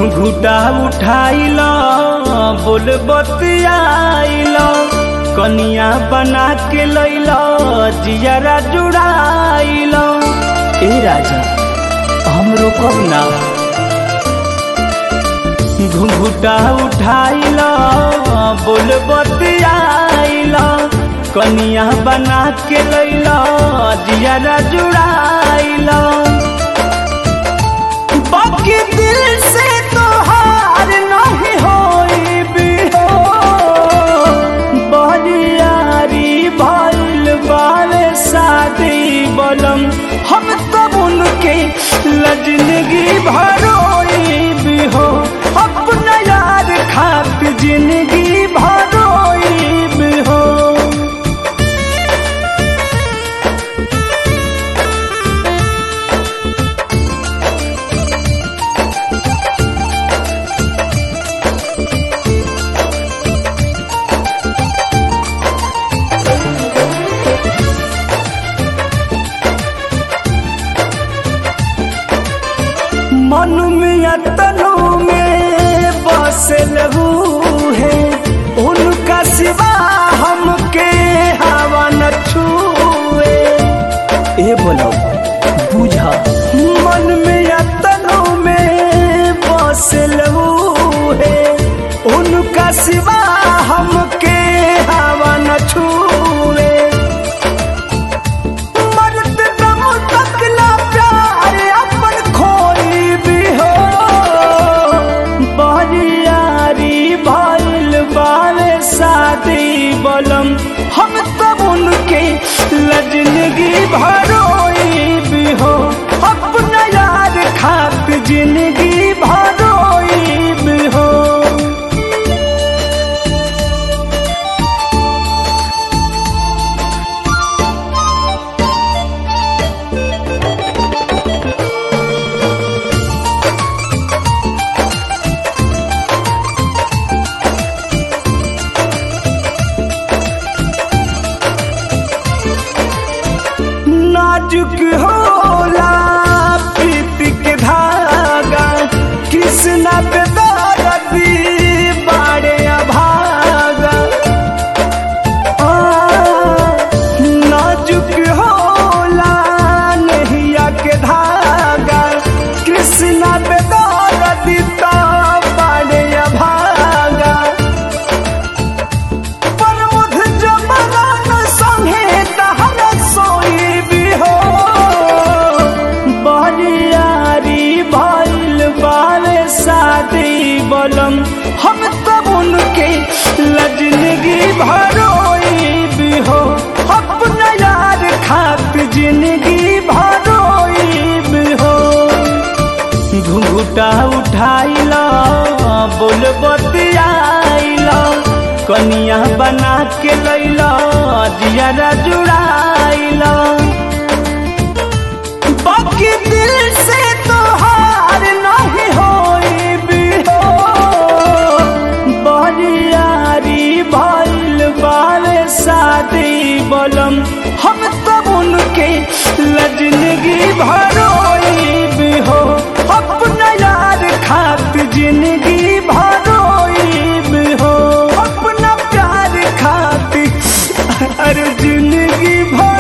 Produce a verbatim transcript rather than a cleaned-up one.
घुंघुटा उठाइल बोल बतियाइल कनिया बना के लैल जियरा जुड़ाइल। ए राजा हमरो कब ना घुंघुटा उठाइल बोल बतियाइल कनिया बना के लैल जियरा जुड़ाइल। बाकी दिल से तो हार नहीं होई भी हो बरियारी भइल बाले शादी बलम हम तब उनके लजनगी भरोई भी हो अपना यार खात जिंदगी भरोई भी हो। मन में तनु में बसल है उनका सिवा हमके हवा न छुए। ए बोलो बुझा मन में तनु में बसल है उनका सिवा हमके हवा न छुए। बलम हम तब उनके लजनगी भरोई भी हो अपना यार खात जिंदगी भरोई भी हो। नाजुक होला प्रीति के धागा कृष्णा पे दर्दी बाड़े अभागा। नाजुक होला नहिया के धागा कृष्णा पे दर्दी तो बाड़े अभागा। पर मुझ जमाना संगे तहर सोई भी हो बरियारी भइल बाले शादी बलम हम तब उनके लजनगी भरोई भी हो अपना यार खात जिंदगी भरोई भी हो। घुंघुटा उठाइल बोल बतियाइल कनिया बना के लैल जियरा जुड़ाइल। बाकी दिल से तो हार नहीं होई भी हो बरियारी भइल बाले शादी बलम हम तब उनके लजनगी भरोई भी हो अपना यार खात जिंदगी भरोई भी हो अपना प्यार खाती अरे जिंदगी भर